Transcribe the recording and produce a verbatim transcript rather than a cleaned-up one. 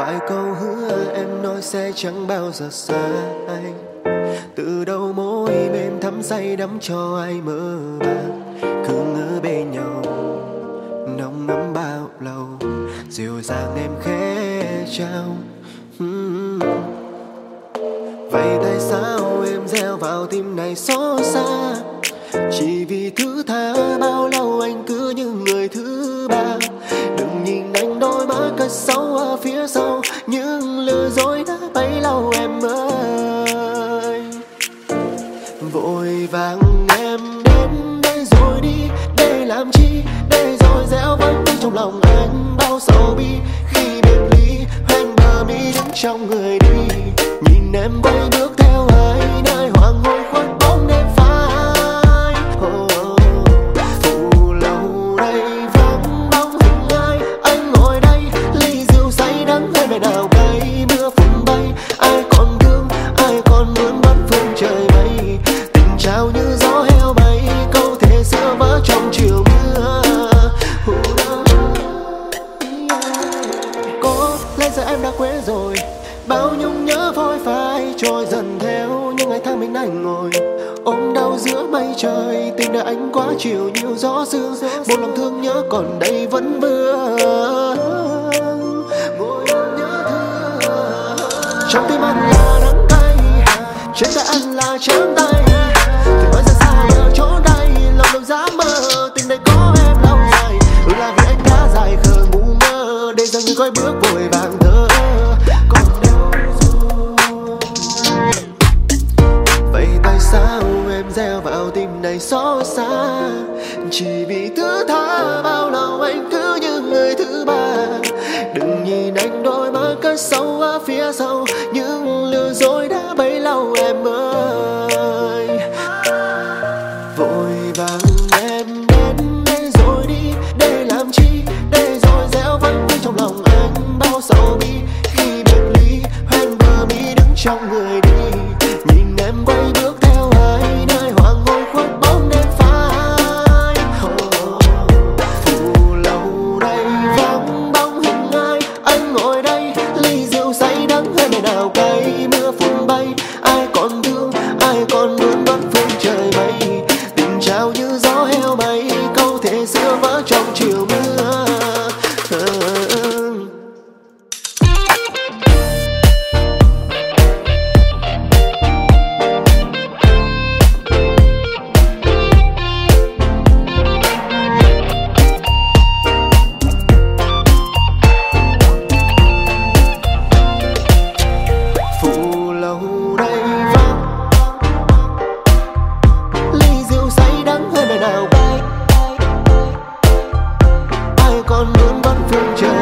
vài câu hứa em nói sẽ chẳng bao giờ xa anh. Từ đầu môi mềm thắm say đắm cho ai mơ màng, cứ ngỡ bên nhau nồng ấm bao lâu, dịu dàng em khẽ trao. uhm. Vậy tại sao em gieo vào tim này xót xa, chỉ vì thứ tha bao lâu anh cứ như người thứ ba. Đừng nhìn anh đôi mắt cất sâu ở phía sau, những lừa dối đã bấy lâu em ơi. Vội vàng em đến đây rồi đi, để làm chi, để rồi gieo vẫn đi trong lòng anh bao sầu bi. Khi biệt ly hoen bờ mi đứng trong người đi, nhìn em quay bước theo ai nơi hoàng hôn khuất bóng đêm phai. oh, oh. Phụ lâu đây vắng bóng hình ai, anh ngồi đây ly rượu say đắng hơi về nào cay. Mưa phùn bay ai còn thương, ai còn muốn bắt phương trời mây. Tình trao như gió heo bay, câu thề xưa vỡ trong chiều mưa. Có lẽ giờ em đã quên rồi, bao nhung nhớ phôi phai trôi dần theo những ngày tháng bên anh ngồi ôm đau giữa mây trời. Tình đời anh quá chiều nhiều gió sương, một lòng thương nhớ còn đây vẫn vương. Ngồi nhớ thương trong tim anh là đắng cay, trên tay anh là trắng tay. Thì bây giờ sai ở chỗ đây, lòng đâu dám mơ tình này có em lâu dài. Ừ là vì anh đã dài khờ ngu mơ, để giờ người coi bước vội vàng thơ. Còn đâu rồi, vậy tại sao em gieo vào tim này xót xa, chỉ vì thứ tha bao lâu anh cứ như người thứ ba. Đừng nhìn anh đôi mắt cất sâu ở phía sau, những lừa dối đã bấy lâu em ơi. Vội vàng em đến đây rồi đi, để làm chi, để rồi gieo vẫn đi trong lòng anh bao sầu bi. Khi biệt ly hoen bờ mi đứng trong người đi, nhìn em quay bước theo ai nơi hoàng hôn khuất bóng đêm phai. oh, Phụ lâu đây vắng bóng hình ai, anh ngồi đây ly rượu say đắng hơi ngày nào cay. Mưa phùn bay ai còn thương, ai còn muốn bắt phương trời mây. Tình trao như gió heo bay, câu thề xưa vỡ trong chiều mưa. Phụ lâu đây vắng ly rượu say đắng hơi ngày nào cay, ai còn muốn bắt phương trời